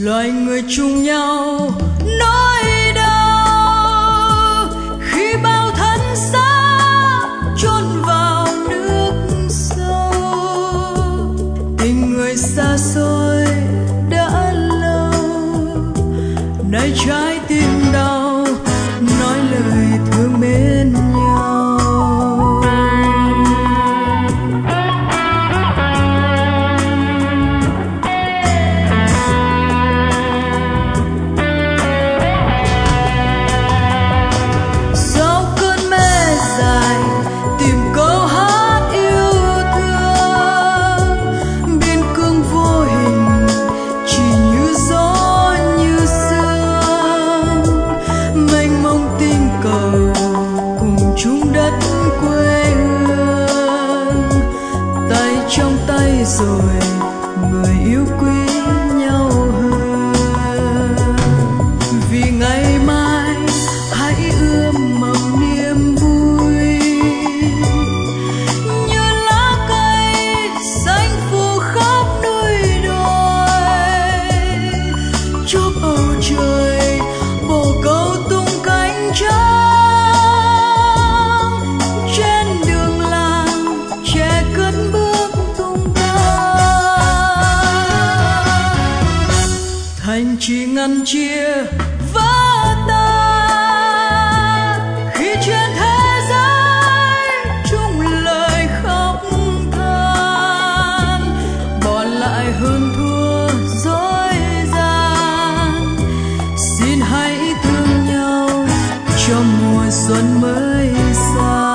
loài người chung nhau nỗi đau khi bao thân xác chôn vào nước sâu. Tình người xa xôi đã lâu, nay trái tim đau nói lời thương mến nhau. Trong tay rồi người yêu quý nhau hơn, vì ngày mai hãy ươm mầm niềm vui như lá cây xanh phủ khắp núi đồi, cho bầu trời bồ câu tung cánh trắng trên đường làng trẻ cất bước. Thành chỉ ngăn chia vỡ tan khi trên thế giới chung lời khóc than, bỏ lại hơn thua dối gian. Xin hãy thương nhau cho mùa xuân mới sang.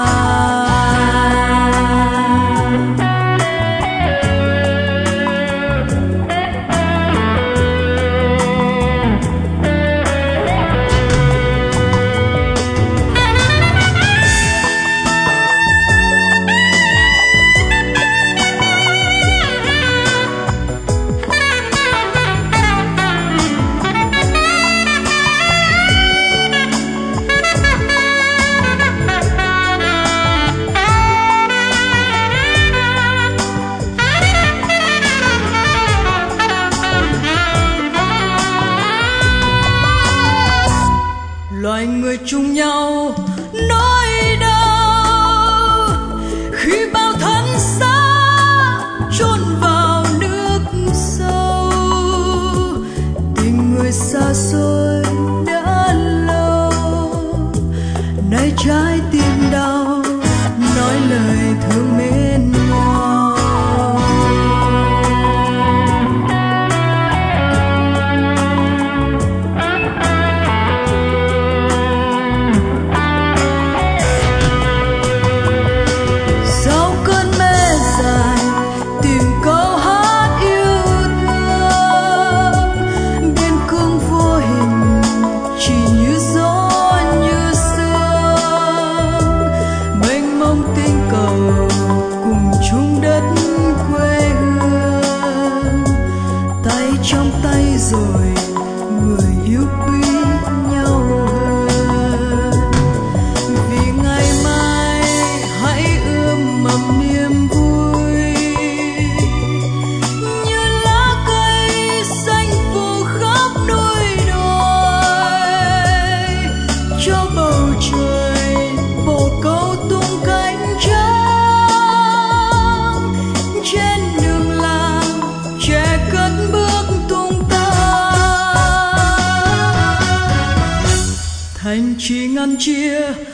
Loài người chung nhau nỗi đau khi bao thân xác chôn vào nước sâu. Tình người xa xôi đã lâu, nay trái tim đau nói lời thương mến nhau. Trong tay rồi người yêu quý nhau hơn, vì ngày mai hãy ươm mầm niềm vui như lá cây xanh phủ khắp núi đồi, cho bầu trời bồ câu tung cánh trắng trên đường làng trẻ cất bước. Thành chỉ ngăn chia